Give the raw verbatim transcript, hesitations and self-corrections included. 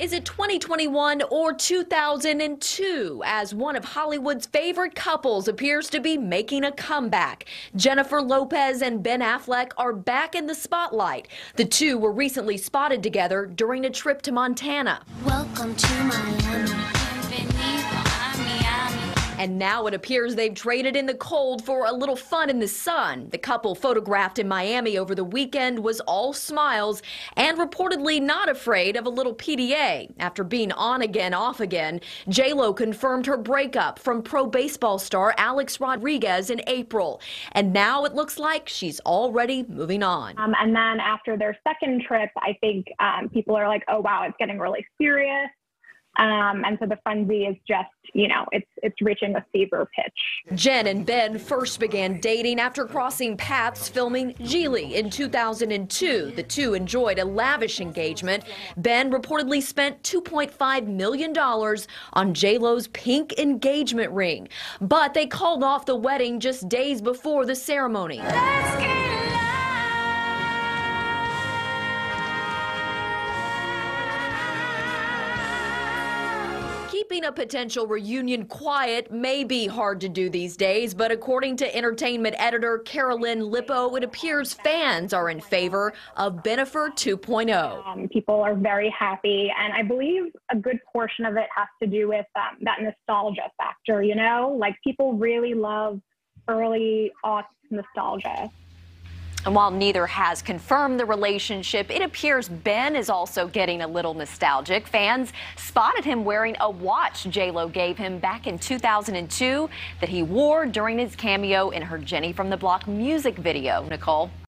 Is it twenty twenty-one or two thousand two as one of Hollywood's favorite couples appears to be making a comeback? Jennifer Lopez and Ben Affleck are back in the spotlight. The two were recently spotted together during a trip to Montana. Welcome to Miami. And now it appears they've traded in the cold for a little fun in the sun. The couple photographed in Miami over the weekend was all smiles and reportedly not afraid of a little P D A. After being on again, off again, J Lo confirmed her breakup from pro baseball star Alex Rodriguez in April. And now it looks like she's already moving on. Um, and then after their second trip, I think um, people are like, oh, wow, it's getting really serious. Um, and so the frenzy is just, you know, it's it's reaching a fever pitch. Jen and Ben first began dating after crossing paths filming Gigli in two thousand two. The two enjoyed a lavish engagement. Ben reportedly spent two point five million dollars on J Lo's pink engagement ring. But they called off the wedding just days before the ceremony. Let's get Keeping a potential reunion quiet may be hard to do these days, but according to entertainment editor Carolyn Lippo, it appears fans are in favor of Bennifer two point oh. Um, people are very happy, and I believe a good portion of it has to do with um, that nostalgia factor, you know? Like, people really love early aughts nostalgia. And while neither has confirmed the relationship, it appears Ben is also getting a little nostalgic. Fans spotted him wearing a watch J Lo gave him back in two thousand two that he wore during his cameo in her Jenny from the Block music video. Nicole?